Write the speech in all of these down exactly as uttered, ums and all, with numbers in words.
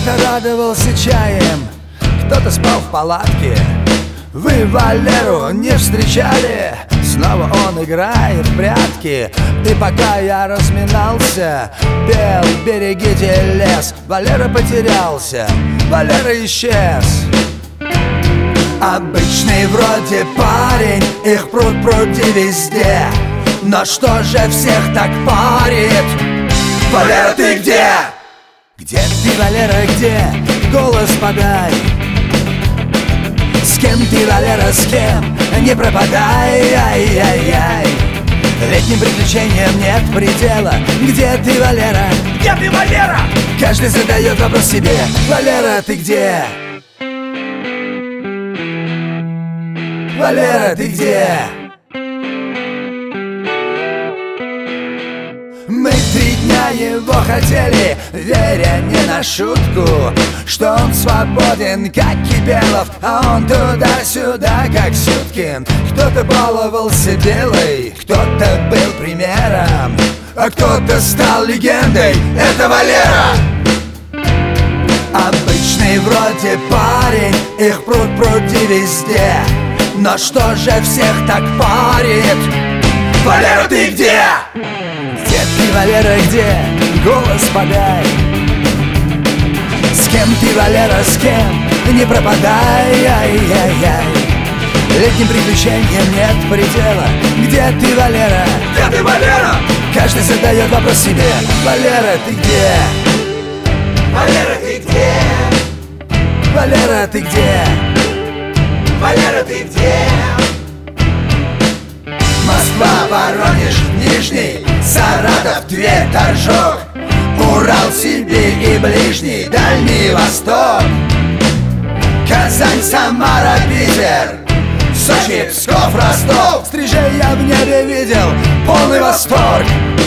Кто-то радовался чаем, кто-то спал в палатке. Вы Валеру не встречали? Снова он играет в прятки. И пока я разминался, пел «Берегите лес», Валера потерялся, Валера исчез. Обычный вроде парень, их пруд-пруди везде. Но что же всех так парит? Валера, ты где? Где ты, Валера, где? Голос подай. С кем ты, Валера, с кем? Не пропадай, ай-яй-яй. Летним приключениям нет предела. Где ты, Валера? Где ты, Валера? Каждый задает вопрос себе: Валера, ты где? Валера, ты где? Мы три дня его хотели, веря не на шутку, что он свободен, как Кипелов, а он туда-сюда, как Сюткин. Кто-то баловался белой, кто-то был примером, а кто-то стал легендой. Это Валера. Обычный вроде парень, их пруд-пруди везде. Но что же всех так парит? Валера, ты где? Где ты, Валера, где? Голос подай. С кем ты, Валера, с кем? Не пропадай, ай-яй-яй. Летним приключениям нет предела. Где ты, Валера? Где ты, Валера? Каждый задает вопрос себе: Валера, ты где? Валера, ты где? Валера, ты где? Валера, ты где? Москва, Воронеж, Нижний, Саратов, Тверь, Торжок, Урал, Сибирь и Ближний, Дальний Восток, Казань, Самара, Питер, Сочи, Псков, Ростов. Стрижей я в небе видел полный восторг.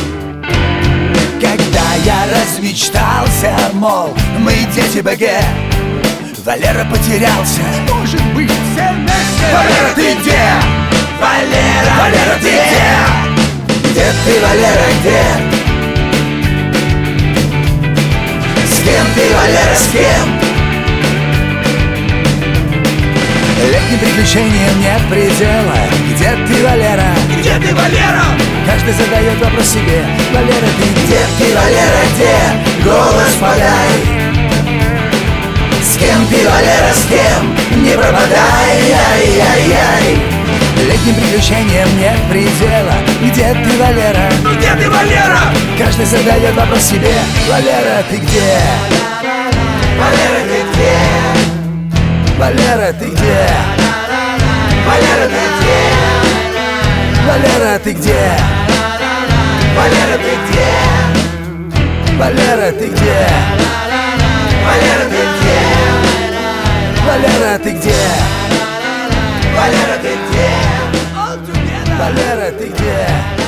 Когда я размечтался, мол, мы дети БГ, Валера потерялся. Может быть, все вместе. Валера, ты где? Валера, Валера, ты где? Где ты, Валера, где? С кем ты, Валера, с кем? Летним приключениям нет предела. Где ты, Валера? Где ты, Валера? Каждый задает вопрос себе: Валера, ты где? Ты, Валера, где? Голос подай. С кем ты, Валера, с кем? Не пропадай, ай-яй-яй. Летним приключениям нет предела. Где ты, Валера? Где ты, Валера? Каждый задает вопрос себе: Валера, ты где? Валера, ты где? Валера, ты где? Валера, ты где? Валера, ты где? Валера, ты где? Валера, ты где? Валера, ты где? Валера, ты где? Валера, ты где? Валера, ты где?